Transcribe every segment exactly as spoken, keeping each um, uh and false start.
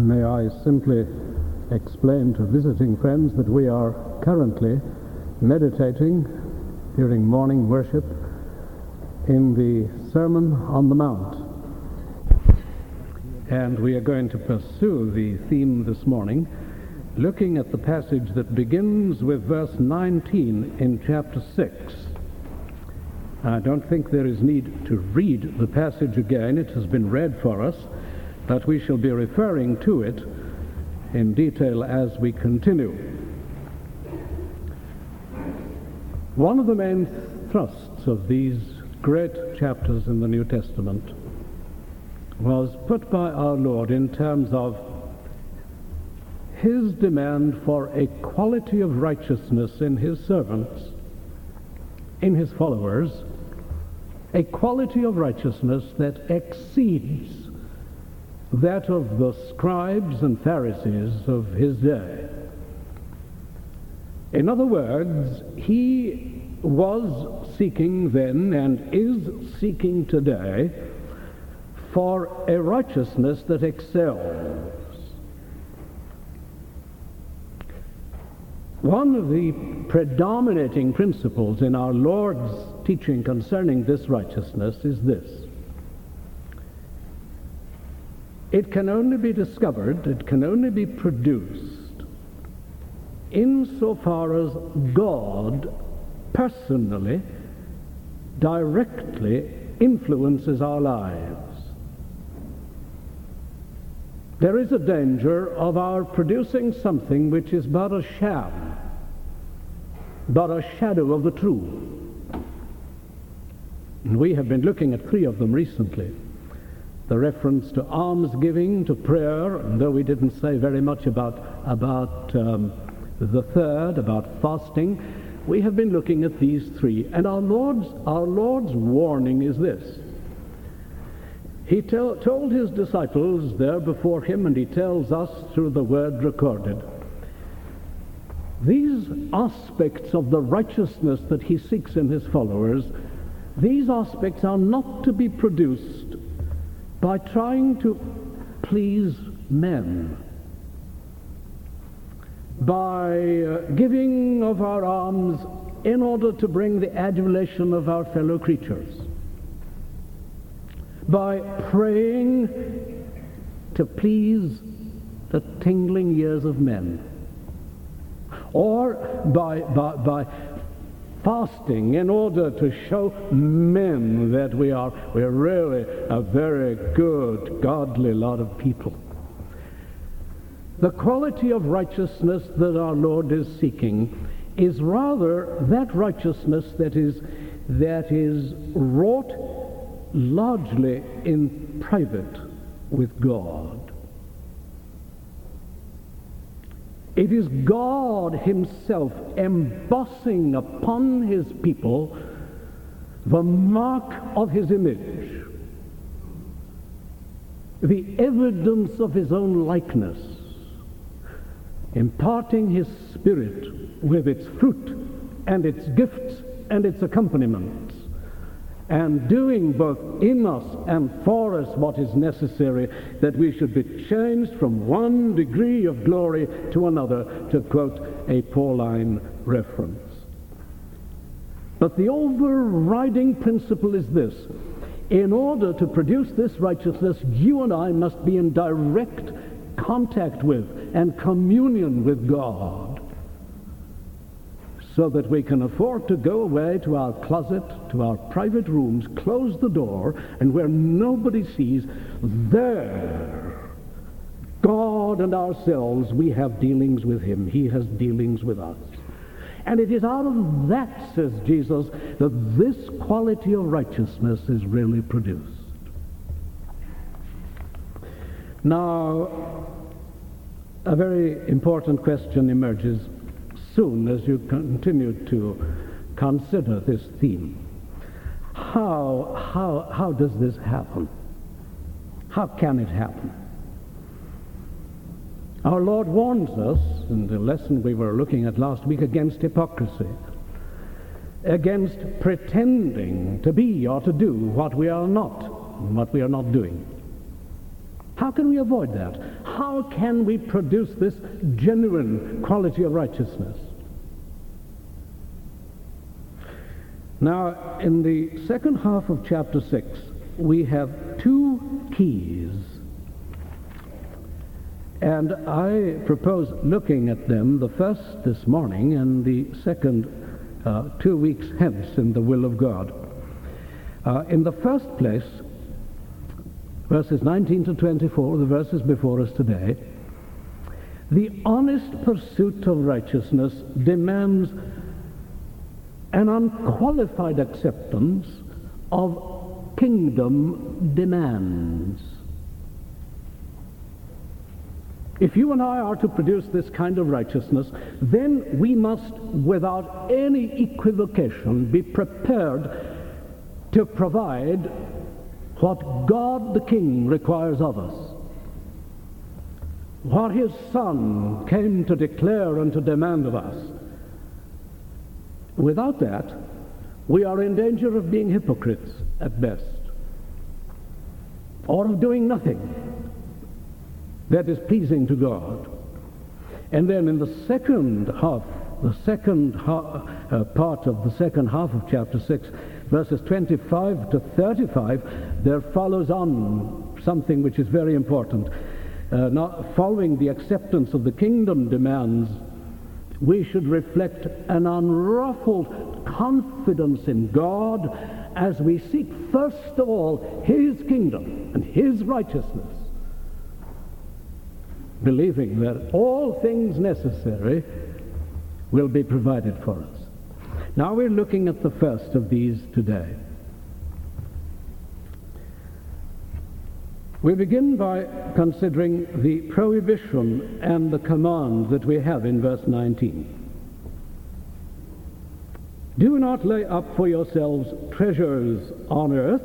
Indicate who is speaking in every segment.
Speaker 1: May I simply explain to visiting friends that we are currently meditating during morning worship in the Sermon on the Mount. And we are going to pursue the theme this morning, looking at the passage that begins with verse nineteen in chapter six. I don't think there is need to read the passage again. It has been read for us, but we shall be referring to it in detail as we continue. One of the main thrusts of these great chapters in the New Testament was put by our Lord in terms of his demand for a quality of righteousness in his servants, in his followers, a quality of righteousness that exceeds that of the scribes and Pharisees of his day. In other words, he was seeking then and is seeking today for a righteousness that excels. One of the predominating principles in our Lord's teaching concerning this righteousness is this: it can only be discovered, it can only be produced insofar as God personally, directly influences our lives. There is a danger of our producing something which is but a sham, but a shadow of the true. And we have been looking at three of them recently. The reference to almsgiving, to prayer, and though we didn't say very much about, about um, the third, about fasting, we have been looking at these three. And our Lord's, our Lord's warning is this. He tell, told his disciples there before him, and he tells us through the word recorded, these aspects of the righteousness that he seeks in his followers, these aspects are not to be produced by trying to please men, by uh, giving of our alms in order to bring the adulation of our fellow creatures, by praying to please the tingling ears of men, or by, by, by fasting in order to show men that we are we're really a very good, godly lot of people. The quality of righteousness that our Lord is seeking is rather that righteousness that is that is wrought largely in private with God. It is God himself embossing upon his people the mark of his image, the evidence of his own likeness, imparting his Spirit with its fruit and its gifts and its accompaniments, and doing both in us and for us what is necessary, that we should be changed from one degree of glory to another, to quote a Pauline reference. But the overriding principle is this: in order to produce this righteousness, you and I must be in direct contact with and communion with God, so that we can afford to go away to our closet, to our private rooms, close the door, and where nobody sees, there, God and ourselves, we have dealings with him. He has dealings with us. And it is out of that, says Jesus, that this quality of righteousness is really produced. Now, a very important question emerges soon as you continue to consider this theme. How, how, how does this happen? How can it happen? Our Lord warns us, in the lesson we were looking at last week, against hypocrisy, against pretending to be or to do what we are not, what we are not doing. How How can we avoid that? How can we produce this genuine quality of righteousness? Now, in the second half of chapter six, we have two keys. And I propose looking at them, the first this morning and the second uh, two weeks hence in the will of God. Uh, in the first place, verses nineteen to twenty-four, the verses before us today, the honest pursuit of righteousness demands an unqualified acceptance of kingdom demands. If you and I are to produce this kind of righteousness, then we must, without any equivocation, be prepared to provide what God the King requires of us, what his Son came to declare and to demand of us. Without that, we are in danger of being hypocrites at best, or of doing nothing that is pleasing to God. And then in the second half, the second ha- uh, part of the second half of chapter six, verses twenty-five to thirty-five, there follows on something which is very important. Uh, not following the acceptance of the kingdom demands, we should reflect an unruffled confidence in God as we seek first of all his kingdom and his righteousness, believing that all things necessary will be provided for us. Now we're looking at the first of these today. We begin by considering the prohibition and the command that we have in verse nineteen. Do not lay up for yourselves treasures on earth.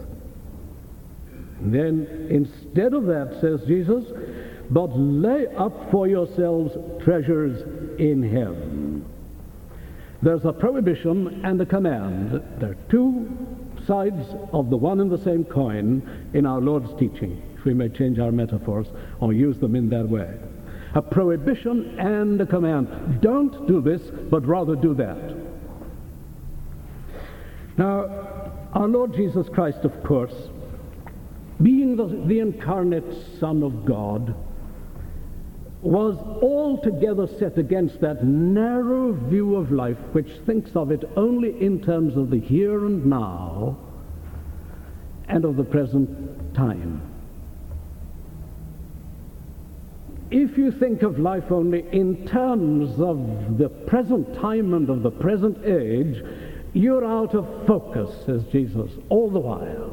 Speaker 1: And then instead of that, says Jesus, but lay up for yourselves treasures in heaven. There's a prohibition and a command. There are two sides of the one and the same coin in our Lord's teaching, if we may change our metaphors or use them in that way. A prohibition and a command. Don't do this, but rather do that. Now, our Lord Jesus Christ, of course, being the, the incarnate Son of God, was altogether set against that narrow view of life which thinks of it only in terms of the here and now and of the present time. If you think of life only in terms of the present time and of the present age, you're out of focus, says Jesus, all the while.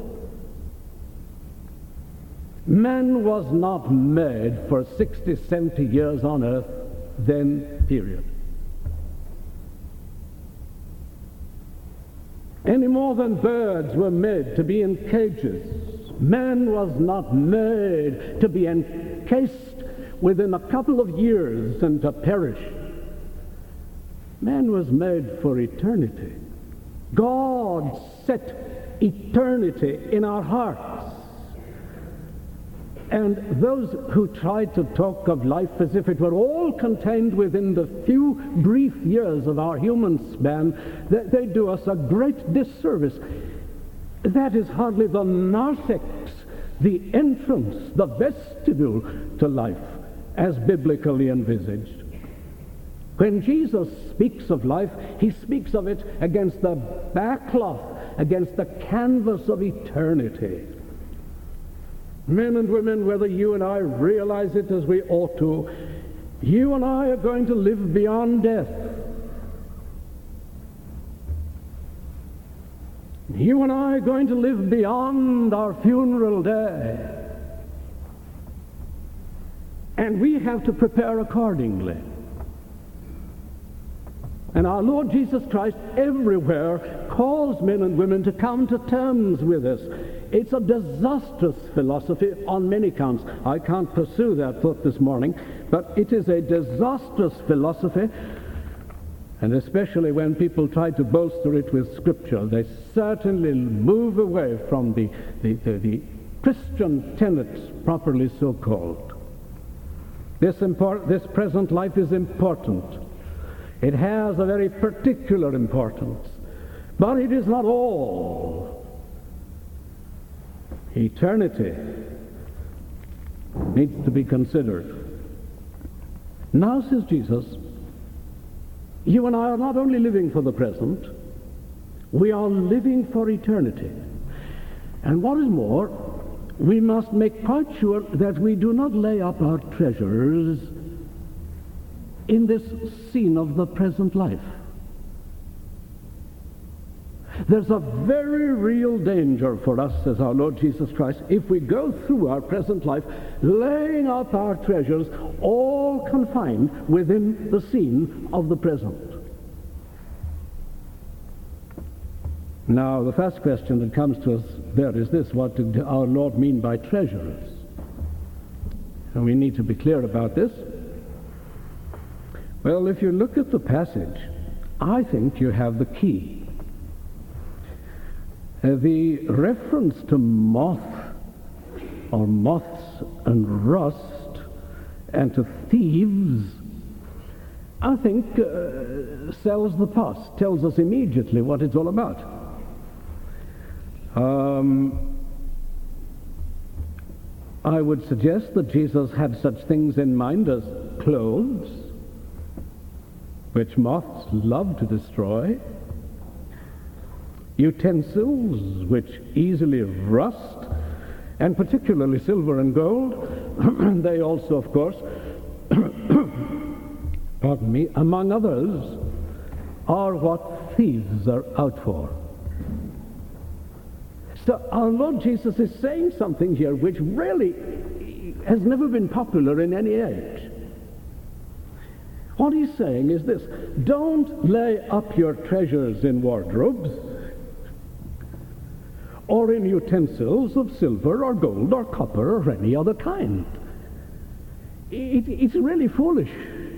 Speaker 1: Man was not made for sixty, seventy years on earth, then, period. Any more than birds were made to be in cages, man was not made to be encased within a couple of years and to perish. Man was made for eternity. God set eternity in our hearts. And those who try to talk of life as if it were all contained within the few brief years of our human span, they, they do us a great disservice. That is hardly the narthex, the entrance, the vestibule to life, as biblically envisaged. When Jesus speaks of life, he speaks of it against the backcloth, against the canvas of eternity. Men and women, whether you and I realize it as we ought to, you and I are going to live beyond death. You and I are going to live beyond our funeral day. And we have to prepare accordingly. And our Lord Jesus Christ everywhere calls men and women to come to terms with this. It's a disastrous philosophy on many counts. I can't pursue that thought this morning, but it is a disastrous philosophy, and especially when people try to bolster it with Scripture, they certainly move away from the, the, the, the Christian tenets, properly so called. This, import, this present life is important. It has a very particular importance, but it is not all. Eternity needs to be considered. Now, says Jesus, you and I are not only living for the present, we are living for eternity. And what is more, we must make quite sure that we do not lay up our treasures in this scene of the present life. There's a very real danger for us, says our Lord Jesus Christ, if we go through our present life laying up our treasures all confined within the scene of the present. Now, the first question that comes to us there is this: what did our Lord mean by treasures? And we need to be clear about this. Well, if you look at the passage, I think you have the key. Uh, the reference to moth, or moths and rust, and to thieves, I think uh, sells the past, tells us immediately what it's all about. Um, I would suggest that Jesus had such things in mind as clothes, which moths love to destroy, utensils which easily rust, and particularly silver and gold. They also, of course, pardon me, among others, are what thieves are out for. So our Lord Jesus is saying something here which really has never been popular in any age. What he's saying is this: don't lay up your treasures in wardrobes or in utensils of silver or gold or copper or any other kind. It, it's really foolish.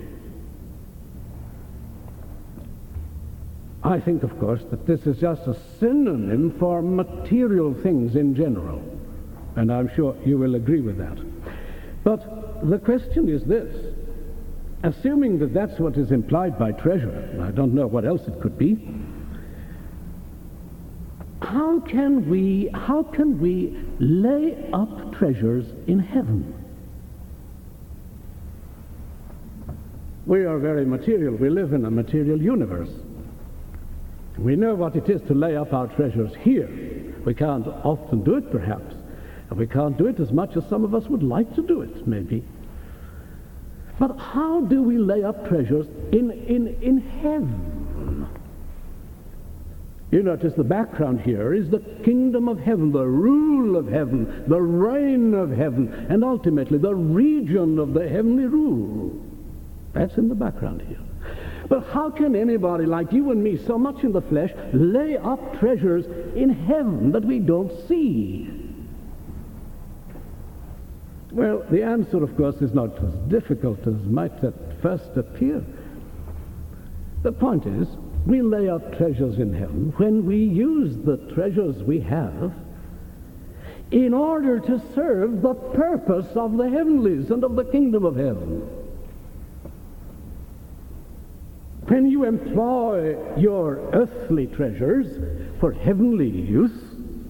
Speaker 1: I think, of course, that this is just a synonym for material things in general, and I'm sure you will agree with that. But the question is this: assuming that that's what is implied by treasure, and I don't know what else it could be, how can we, how can we lay up treasures in heaven? We are very material. We live in a material universe. We know what it is to lay up our treasures here. We can't often do it, perhaps, and we can't do it as much as some of us would like to do it, maybe. But how do we lay up treasures in, in, in heaven? You notice the background here is the kingdom of heaven, the rule of heaven, the reign of heaven, and ultimately the region of the heavenly rule. That's in the background here. But how can anybody like you and me, so much in the flesh, lay up treasures in heaven that we don't see? Well, the answer, of course, is not as difficult as might at first appear. The point is, we lay up treasures in heaven when we use the treasures we have in order to serve the purpose of the heavenlies and of the kingdom of heaven. When you employ your earthly treasures for heavenly use,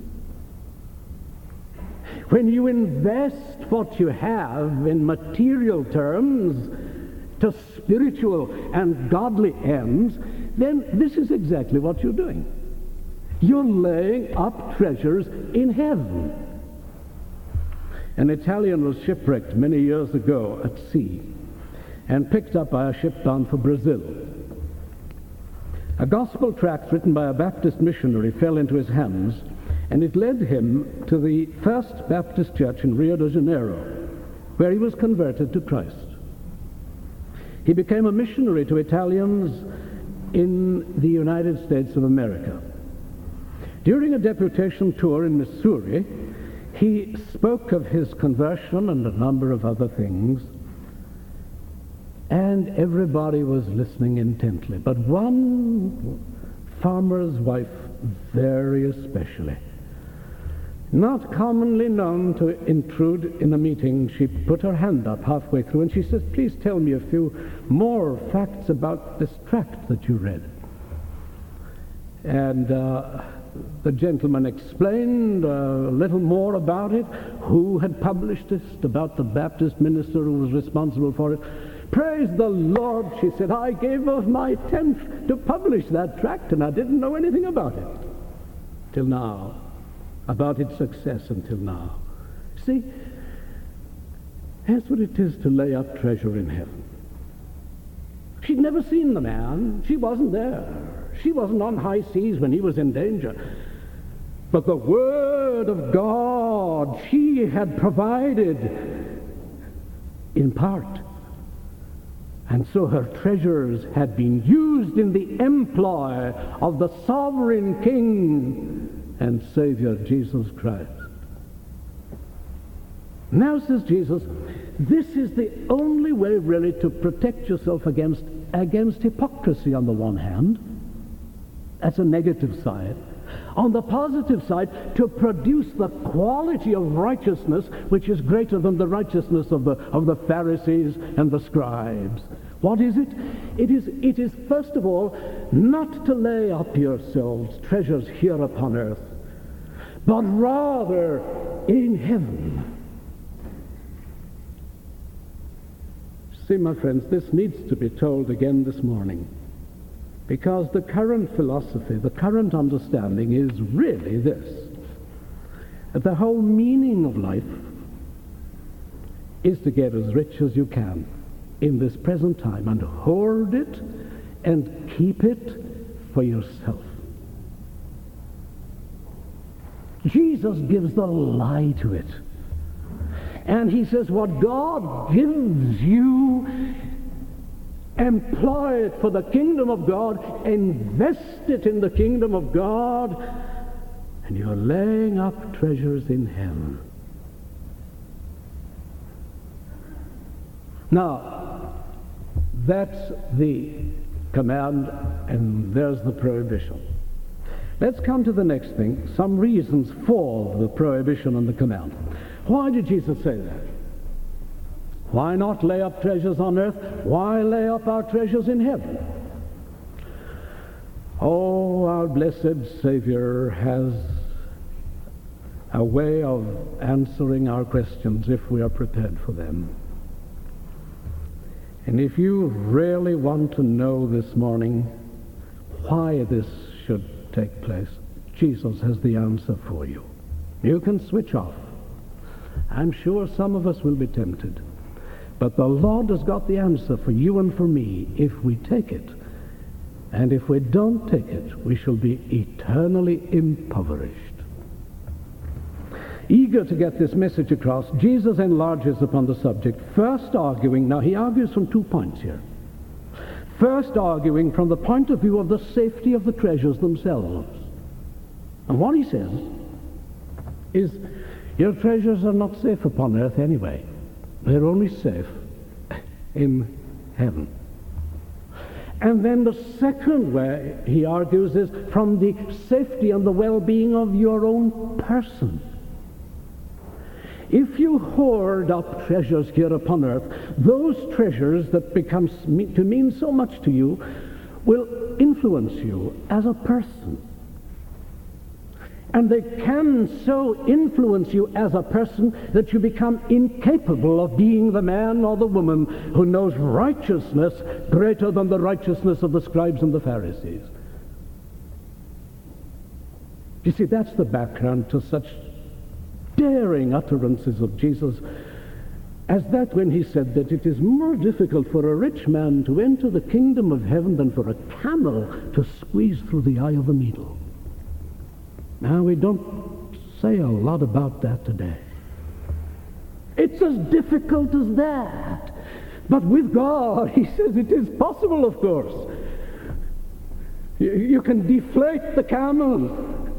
Speaker 1: when you invest what you have in material terms to spiritual and godly ends, then this is exactly what you're doing. You're laying up treasures in heaven. An Italian was shipwrecked many years ago at sea and picked up by a ship bound for Brazil. A gospel tract written by a Baptist missionary fell into his hands, and it led him to the First Baptist Church in Rio de Janeiro, where he was converted to Christ. He became a missionary to Italians in the United States of America. During a deputation tour in Missouri, he spoke of his conversion and a number of other things, and everybody was listening intently. But one farmer's wife, very especially, not commonly known to intrude in a meeting, she put her hand up halfway through and she says, please tell me a few more facts about this tract that you read. And uh, the gentleman explained a little more about it, who had published it, about the Baptist minister who was responsible for it. Praise the Lord, she said, I gave of my tenth to publish that tract, and I didn't know anything about it till now, about its success until now. See, that's what it is to lay up treasure in heaven. She'd never seen the man. She wasn't there. She wasn't on high seas when he was in danger. But the Word of God she had provided in part. And so her treasures had been used in the employ of the sovereign King and Savior, Jesus Christ. Now, says Jesus, this is the only way really to protect yourself against, against hypocrisy on the one hand. That's a negative side. On the positive side, to produce the quality of righteousness which is greater than the righteousness of the, of the Pharisees and the scribes. What is it? It is, it is, first of all, not to lay up yourselves treasures here upon earth, but rather in heaven. See, my friends, this needs to be told again this morning, because the current philosophy, the current understanding is really this, that the whole meaning of life is to get as rich as you can in this present time and hoard it and keep it for yourself. Jesus gives the lie to it. And he says, what God gives you, employ it for the kingdom of God, invest it in the kingdom of God, and you're laying up treasures in heaven. Now, that's the command, and there's the prohibition. Let's come to the next thing, some reasons for the prohibition and the command. Why did Jesus say that? Why not lay up treasures on earth? Why lay up our treasures in heaven? Oh, our blessed Savior has a way of answering our questions if we are prepared for them. And if you really want to know this morning why this should take place, Jesus has the answer for you. You can switch off. I'm sure some of us will be tempted. But the Lord has got the answer for you and for me if we take it. And if we don't take it, we shall be eternally impoverished. Eager to get this message across, Jesus enlarges upon the subject, first arguing, now he argues from two points here. First arguing from the point of view of the safety of the treasures themselves. And what he says is, your treasures are not safe upon earth anyway. They're only safe in heaven. And then the second way, he argues, is from the safety and the well-being of your own person. If you hoard up treasures here upon earth, those treasures that become to mean so much to you will influence you as a person. And they can so influence you as a person that you become incapable of being the man or the woman who knows righteousness greater than the righteousness of the scribes and the Pharisees. You see, that's the background to such daring utterances of Jesus as that when he said that it is more difficult for a rich man to enter the kingdom of heaven than for a camel to squeeze through the eye of a needle. Now, we don't say a lot about that today. It's as difficult as that. But with God, he says it is possible, of course. You, you can deflate the camel.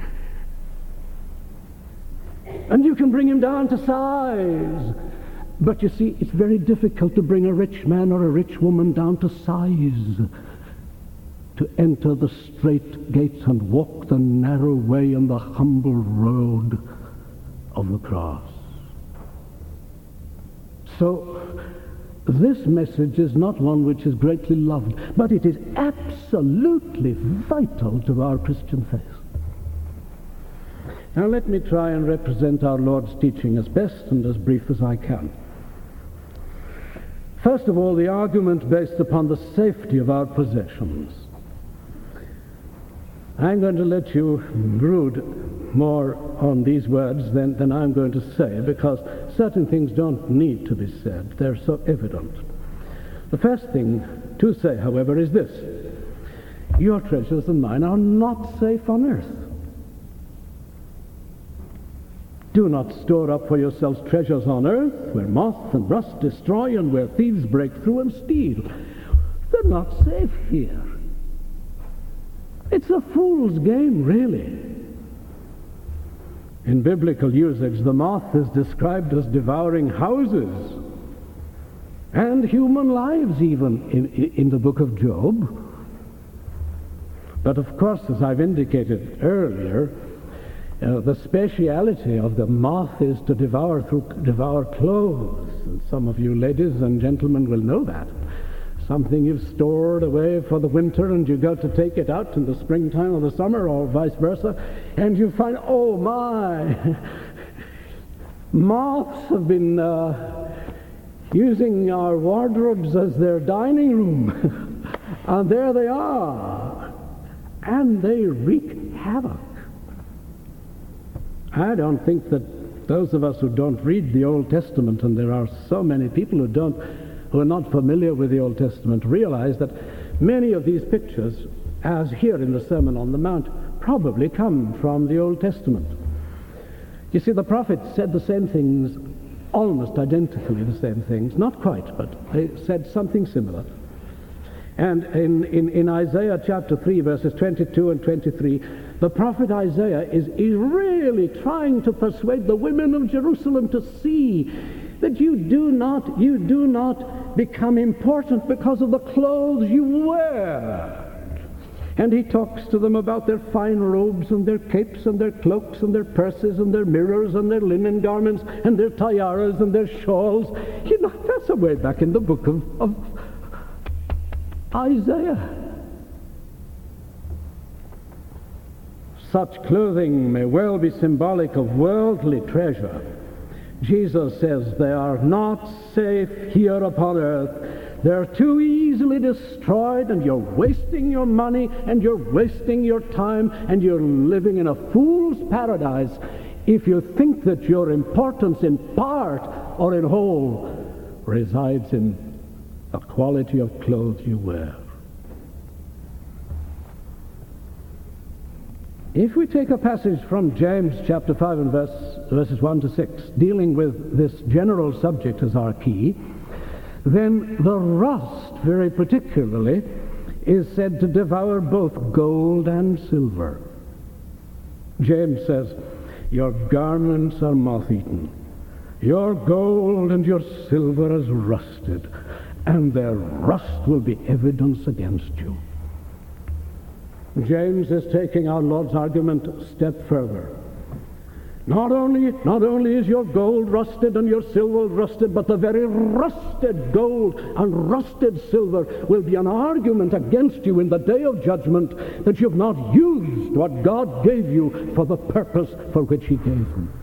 Speaker 1: And you can bring him down to size. But you see, it's very difficult to bring a rich man or a rich woman down to size, to enter the straight gates and walk the narrow way and the humble road of the cross. So, this message is not one which is greatly loved, but it is absolutely vital to our Christian faith. Now let me try and represent our Lord's teaching as best and as brief as I can. First of all, the argument based upon the safety of our possessions. I'm going to let you brood more on these words than, than I'm going to say, because certain things don't need to be said. They're so evident. The first thing to say, however, is this: your treasures and mine are not safe on earth. Do not store up for yourselves treasures on earth, where moth and rust destroy and where thieves break through and steal. They're not safe here. It's a fool's game, really. In biblical usage, the moth is described as devouring houses and human lives, even in, in the book of Job. But of course, as I've indicated earlier, Uh, the speciality of the moth is to devour through devour clothes. And some of you ladies and gentlemen will know that. Something you've stored away for the winter and you go to take it out in the springtime or the summer or vice versa, and you find, oh my, moths have been uh, using our wardrobes as their dining room. And there they are. And they wreak havoc. I don't think that those of us who don't read the Old Testament, and there are so many people who don't, who are not familiar with the Old Testament, realize that many of these pictures, as here in the Sermon on the Mount, probably come from the Old Testament. You see, the prophets said the same things, almost identically the same things, not quite, but they said something similar. And in, in, in Isaiah chapter three, verses twenty-two and twenty-three, the prophet Isaiah is, is really trying to persuade the women of Jerusalem to see that you do not, you do not become important because of the clothes you wear. And he talks to them about their fine robes and their capes and their cloaks and their purses and their mirrors and their linen garments and their tiaras and their shawls. You know, that's way back in the book of, of Isaiah. Such clothing may well be symbolic of worldly treasure. Jesus says they are not safe here upon earth. They're too easily destroyed, and you're wasting your money, and you're wasting your time, and you're living in a fool's paradise if you think that your importance in part or in whole resides in the quality of clothes you wear. If we take a passage from James chapter five and verse, verses one to six, dealing with this general subject as our key, then the rust, very particularly, is said to devour both gold and silver. James says, your garments are moth-eaten, your gold and your silver is rusted, and their rust will be evidence against you. James is taking our Lord's argument a step further. Not only, not only is your gold rusted and your silver rusted, but the very rusted gold and rusted silver will be an argument against you in the day of judgment that you've not used what God gave you for the purpose for which He gave them.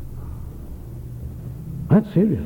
Speaker 1: That's serious.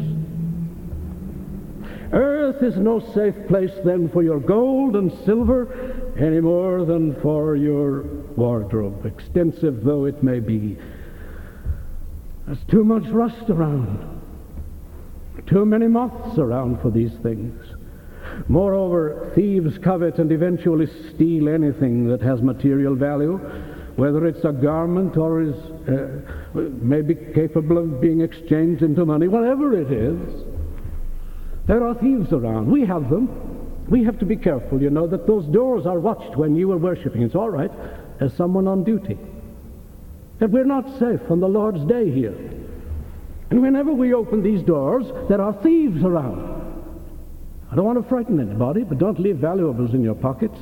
Speaker 1: Earth is no safe place then for your gold and silver any more than for your wardrobe, extensive though it may be. There's too much rust around, too many moths around for these things. Moreover, thieves covet and eventually steal anything that has material value, whether it's a garment or is uh, maybe capable of being exchanged into money, whatever it is. There are thieves around. We have them. We have to be careful, you know, that those doors are watched when you are worshiping. It's all right, there's someone on duty. That we're not safe on the Lord's day here. And whenever we open these doors, there are thieves around. I don't want to frighten anybody, but don't leave valuables in your pockets.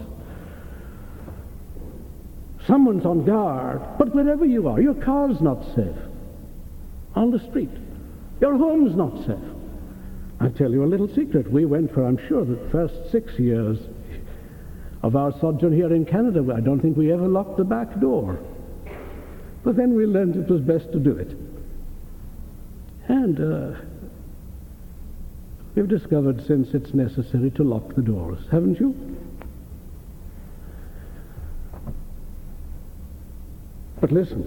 Speaker 1: Someone's on guard. But wherever you are, your car's not safe. on the street. Your home's not safe. I'll tell you a little secret. We went for, I'm sure, the first six years of our sojourn here in Canada, I don't think we ever locked the back door. But then we learned it was best to do it. And uh, we've discovered since it's necessary to lock the doors, haven't you? But listen,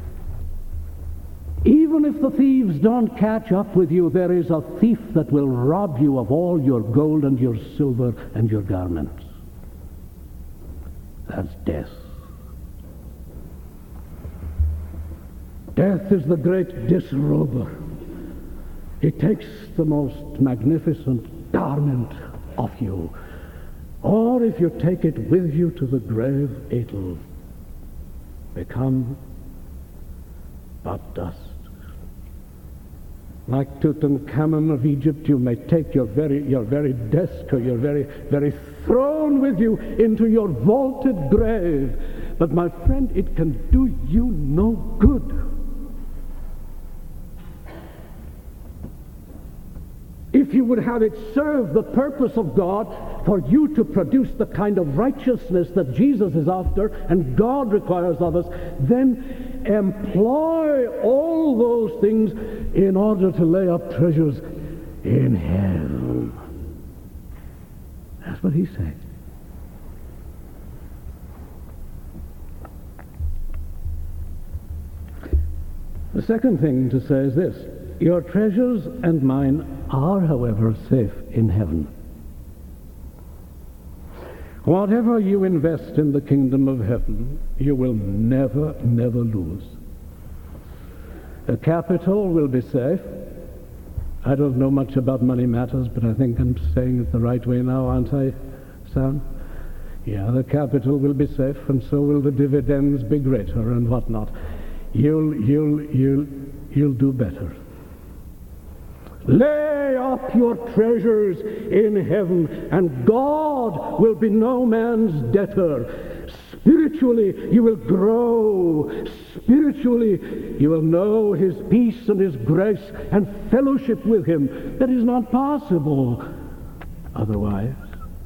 Speaker 1: even if the thieves don't catch up with you, there is a thief that will rob you of all your gold and your silver and your garments. That's death. Death is the great disrober. It takes the most magnificent garment off you. Or if you take it with you to the grave, it'll become but dust. Like Tutankhamun of Egypt, you may take your very, your very desk or your very, very throne with you into your vaulted grave. But my friend, it can do you no good. If you would have it serve the purpose of God for you to produce the kind of righteousness that Jesus is after and God requires of us, then employ all those things in order to lay up treasures in heaven. That's what he's saying. The second thing to say is this: your treasures and mine are, however, safe in heaven. Whatever you invest in the kingdom of heaven, you will never, never lose. The capital will be safe. I don't know much about money matters, but I think I'm saying it the right way now, aren't I, Sam? Yeah, the capital will be safe, and so will the dividends be greater and whatnot. You'll, you'll, you'll, you'll do better. Lay up your treasures in heaven, and God will be no man's debtor. Spiritually, you will grow. Spiritually, you will know his peace and his grace and fellowship with him. That is not possible otherwise.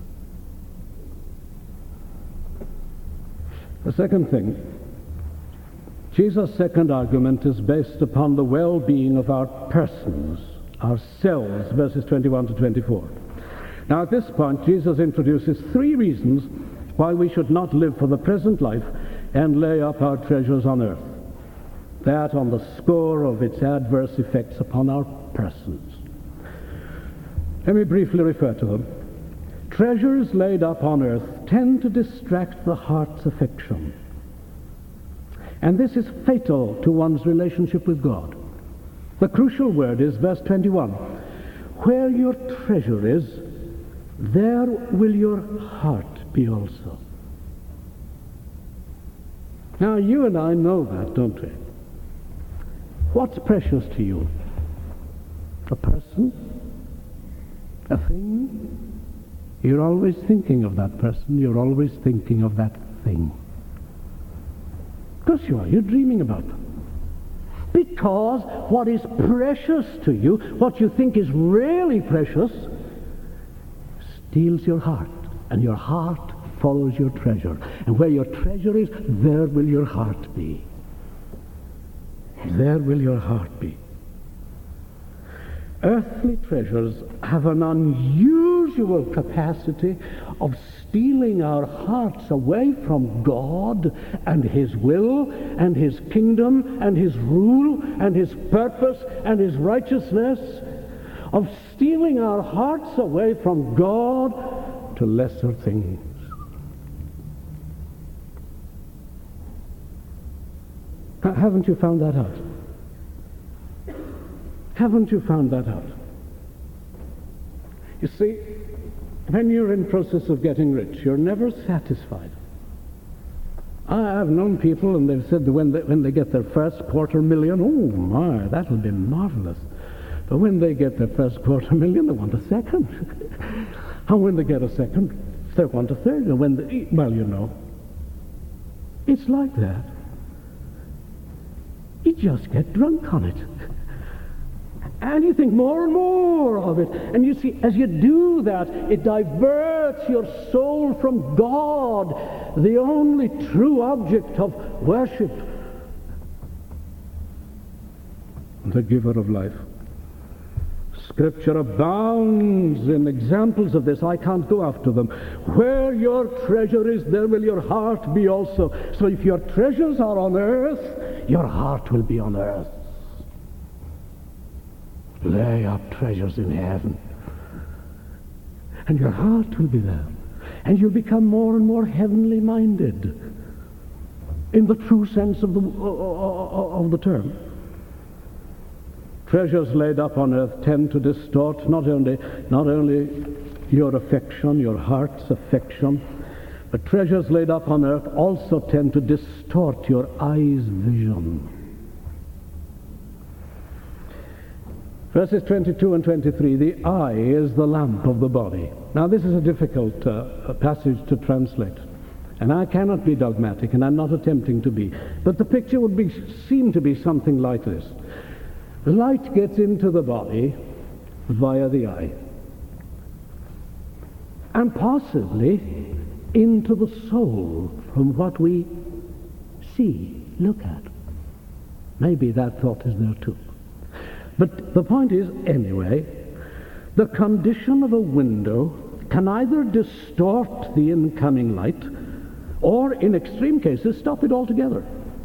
Speaker 1: The second thing, Jesus' second argument is based upon the well-being of our persons, ourselves, verses twenty-one to twenty-four. Now at this point, Jesus introduces three reasons why we should not live for the present life and lay up our treasures on earth. That on the score of its adverse effects upon our persons. Let me briefly refer to them. Treasures laid up on earth tend to distract the heart's affection. And this is fatal to one's relationship with God. The crucial word is verse twenty-one. Where your treasure is, there will your heart be also. Now, you and I know that, don't we? What's precious to you? A person? A thing? You're always thinking of that person. You're always thinking of that thing. Of course you are. You're dreaming about them. Because what is precious to you, what you think is really precious, steals your heart. And your heart follows your treasure. And where your treasure is, there will your heart be. There will your heart be. Earthly treasures have an unusual capacity of stealing our hearts away from God and his will and his kingdom and his rule and his purpose and his righteousness, of stealing our hearts away from God to lesser things. Haven't you found that out? Haven't you found that out? You see, when you're in process of getting rich, you're never satisfied. I've known people, and they've said that when they, when they get their first quarter million, oh my, that'll be marvelous. But when they get their first quarter million, they want a second. And when they get a second, they want a third. And when they, well, you know, it's like that. You just get drunk on it. And you think more and more of it. And you see, as you do that, it diverts your soul from God, the only true object of worship, the giver of life. Scripture abounds in examples of this. I can't go after them. Where your treasure is, there will your heart be also. So if your treasures are on earth, your heart will be on earth. Lay up treasures in heaven, and your heart will be there, and you'll become more and more heavenly minded in the true sense of the of the term. Treasures laid up on earth tend to distort not only not only your affection, your heart's affection, but treasures laid up on earth also tend to distort your eye's vision. Verses twenty-two and twenty-three, the eye is the lamp of the body. Now this is a difficult uh, passage to translate, and I cannot be dogmatic, and I'm not attempting to be, but the picture would be, seem to be something like this. The light gets into the body via the eye, and possibly into the soul from what we see, look at. Maybe that thought is there too. But the point is, anyway, the condition of a window can either distort the incoming light or, in extreme cases, stop it altogether.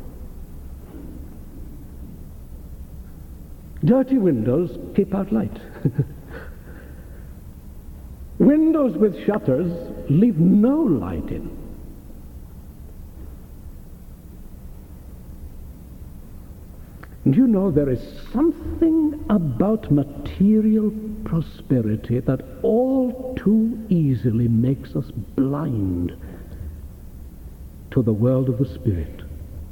Speaker 1: Dirty windows keep out light. Windows with shutters leave no light in. And you know, there is something about material prosperity that all too easily makes us blind to the world of the Spirit.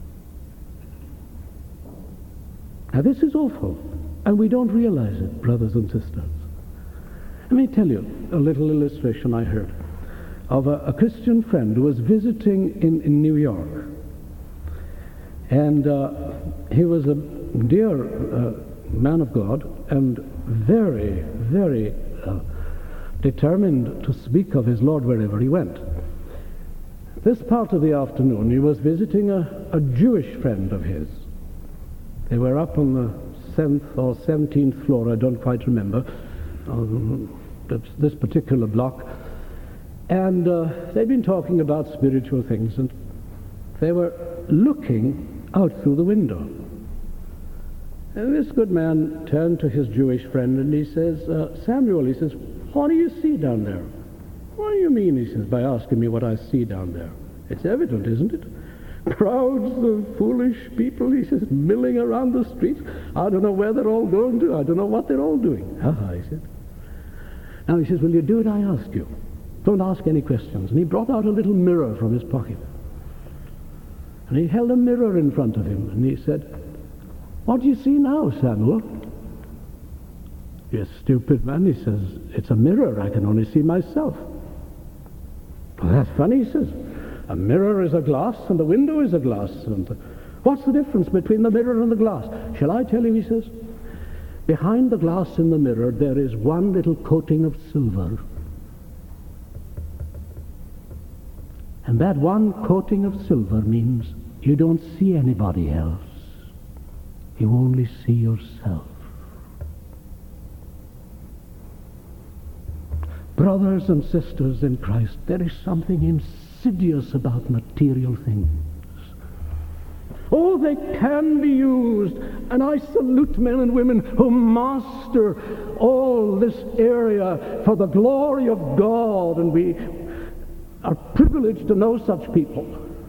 Speaker 1: Now this is awful, and we don't realize it, brothers and sisters. Let me tell you a little illustration I heard of a, a Christian friend who was visiting in, in New York. And uh, he was a dear uh, man of God, and very, very uh, determined to speak of his Lord wherever he went. This part of the afternoon he was visiting a, a Jewish friend of his. They were up on the seventh or seventeenth floor, I don't quite remember, um, this particular block, and uh, they'd been talking about spiritual things, and they were looking out through the window. And this good man turned to his Jewish friend and he says, uh, Samuel, he says, what do you see down there? What do you mean, he says, by asking me what I see down there? It's evident, isn't it? Crowds of foolish people, he says, milling around the streets. I don't know where they're all going to. I don't know what they're all doing. Ah, he said. Now he says, will you do it I ask you? Don't ask any questions. And he brought out a little mirror from his pocket. And he held a mirror in front of him, and he said, what do you see now, Samuel? You stupid man, he says, it's a mirror. I can only see myself. Well, that's funny, he says. A mirror is a glass, and a window is a glass. And what's the difference between the mirror and the glass? Shall I tell you, he says? Behind the glass in the mirror, there is one little coating of silver. And that one coating of silver means you don't see anybody else. You only see yourself. Brothers and sisters in Christ, there is something insidious about material things. Oh, they can be used, and I salute men and women who master all this area for the glory of God, and we are privileged to know such people.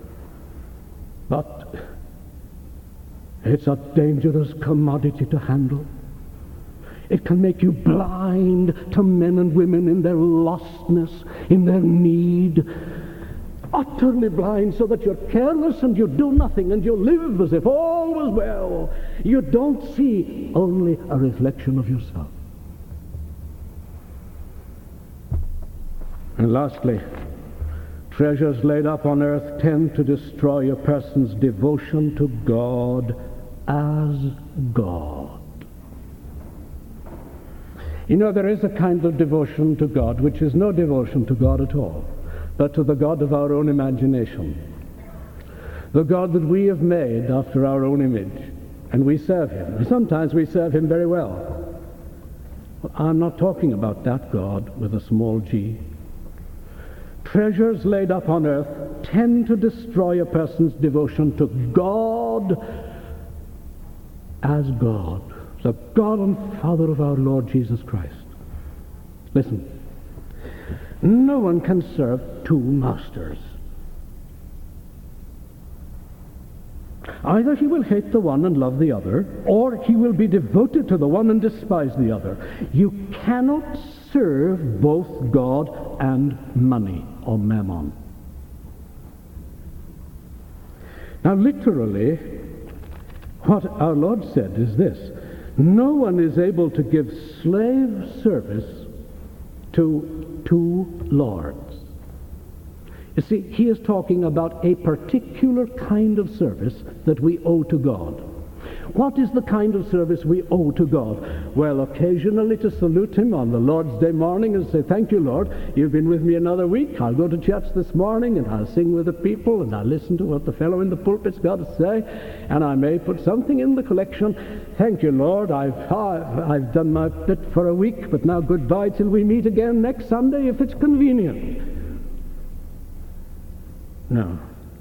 Speaker 1: But it's a dangerous commodity to handle. It can make you blind to men and women in their lostness, in their need. Utterly blind, so that you're careless and you do nothing and you live as if all was well. You don't see, only a reflection of yourself. And lastly, treasures laid up on earth tend to destroy a person's devotion to God as God. You know, there is a kind of devotion to God which is no devotion to God at all, but to the God of our own imagination, the God that we have made after our own image, and we serve him. And sometimes we serve him very well. Well, I'm not talking about that God with a small g. Treasures laid up on earth tend to destroy a person's devotion to God as God, the God and Father of our Lord Jesus Christ. Listen, no one can serve two masters. Either he will hate the one and love the other, or he will be devoted to the one and despise the other. You cannot serve both God and money or mammon. Now, literally, what our Lord said is this: no one is able to give slave service to two lords. You see, he is talking about a particular kind of service that we owe to God. What is the kind of service we owe to God? Well, occasionally to salute him on the Lord's Day morning and say, "Thank you, Lord, you've been with me another week. I'll go to church this morning and I'll sing with the people and I'll listen to what the fellow in the pulpit's got to say, and I may put something in the collection. Thank you, Lord, I've, I've done my bit for a week, but now goodbye till we meet again next Sunday if it's convenient." No.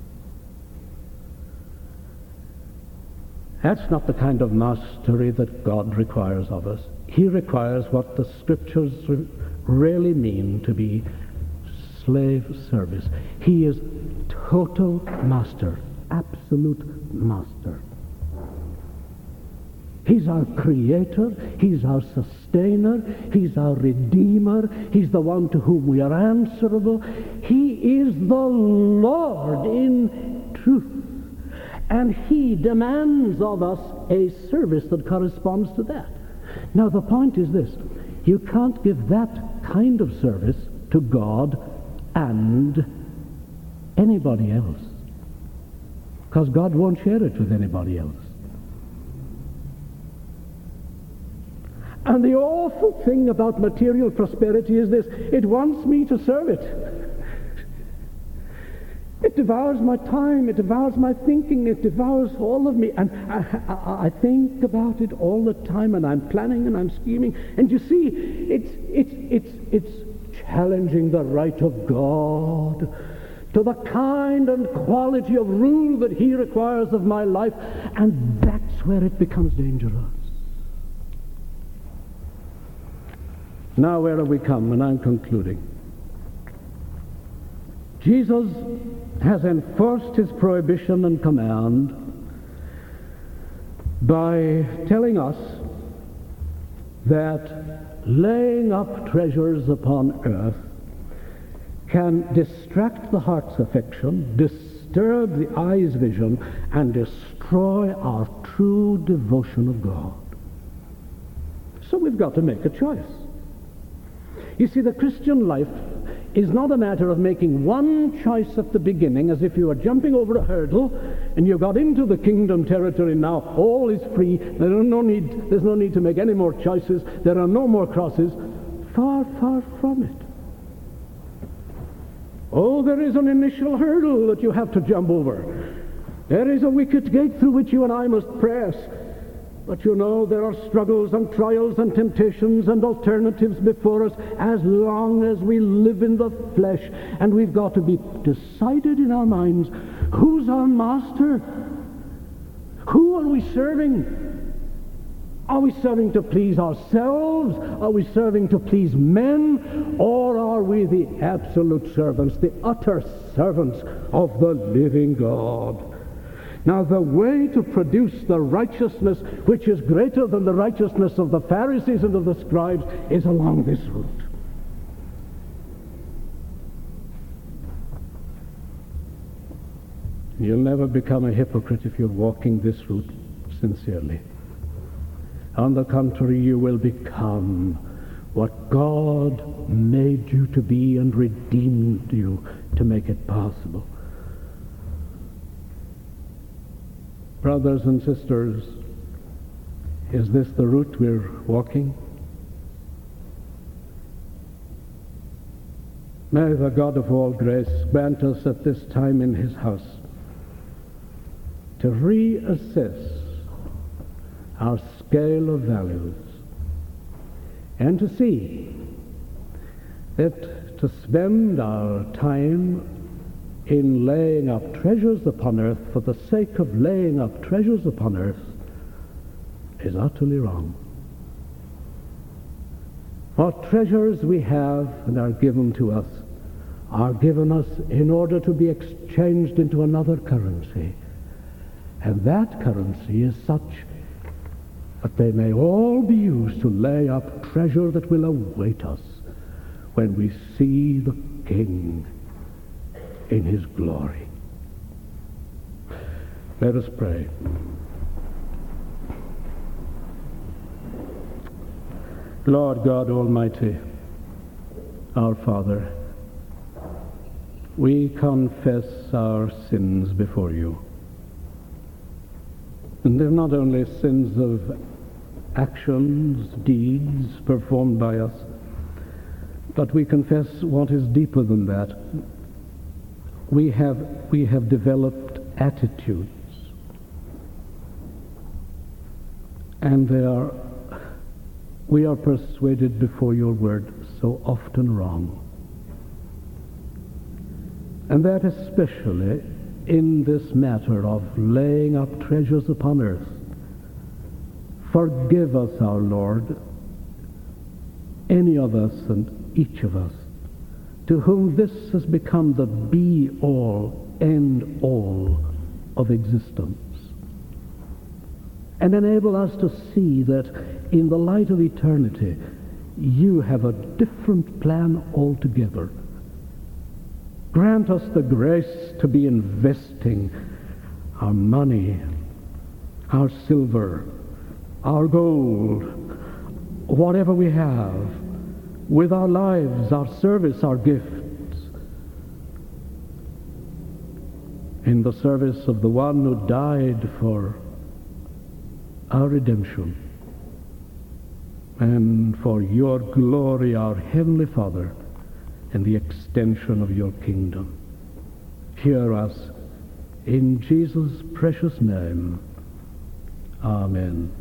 Speaker 1: That's not the kind of mastery that God requires of us. He requires what the Scriptures really mean to be slave service. He is total master, absolute master. He's our creator, he's our sustainer, he's our redeemer, he's the one to whom we are answerable. He is the Lord in truth. And he demands of us a service that corresponds to that. Now the point is this: you can't give that kind of service to God and anybody else, because God won't share it with anybody else. And the awful thing about material prosperity is this: it wants me to serve it. It devours my time, it devours my thinking, it devours all of me. And I, I, I think about it all the time, and I'm planning and I'm scheming. And you see, it's, it's, it's, it's challenging the right of God to the kind and quality of rule that he requires of my life. And that's where it becomes dangerous. Now where have we come? And I'm concluding. Jesus has enforced his prohibition and command by telling us that laying up treasures upon earth can distract the heart's affection, disturb the eye's vision, and destroy our true devotion of God. So we've got to make a choice. You see, the Christian life is not a matter of making one choice at the beginning, as if you were jumping over a hurdle and you got into the kingdom territory. Now all is free. There are no need, there's no need to make any more choices. There are no more crosses. Far, far from it. Oh, there is an initial hurdle that you have to jump over. There is a wicket gate through which you and I must press. But you know, there are struggles and trials and temptations and alternatives before us as long as we live in the flesh. And we've got to be decided in our minds, who's our master? Who are we serving? Are we serving to please ourselves? Are we serving to please men? Or are we the absolute servants, the utter servants of the living God? Now, the way to produce the righteousness which is greater than the righteousness of the Pharisees and of the scribes is along this route. You'll never become a hypocrite if you're walking this route sincerely. On the contrary, you will become what God made you to be and redeemed you to make it possible. Brothers and sisters, is this the route we're walking? May the God of all grace grant us at this time in his house to reassess our scale of values and to see that to spend our time in laying up treasures upon earth for the sake of laying up treasures upon earth is utterly wrong. What treasures we have and are given to us are given us in order to be exchanged into another currency. And that currency is such that they may all be used to lay up treasure that will await us when we see the King in his glory. Let us pray. Lord God Almighty, our Father, we confess our sins before you. And they're not only sins of actions, deeds performed by us, but we confess what is deeper than that. We have, we have developed attitudes, and they are, we are persuaded before your word so often wrong. And that especially in this matter of laying up treasures upon earth. Forgive us, our Lord, any of us and each of us, to whom this has become the be-all, end-all of existence. And enable us to see that in the light of eternity, you have a different plan altogether. Grant us the grace to be investing our money, our silver, our gold, whatever we have, with our lives, our service, our gifts, in the service of the one who died for our redemption, and for your glory, our Heavenly Father, and the extension of your kingdom. Hear us in Jesus' precious name. Amen.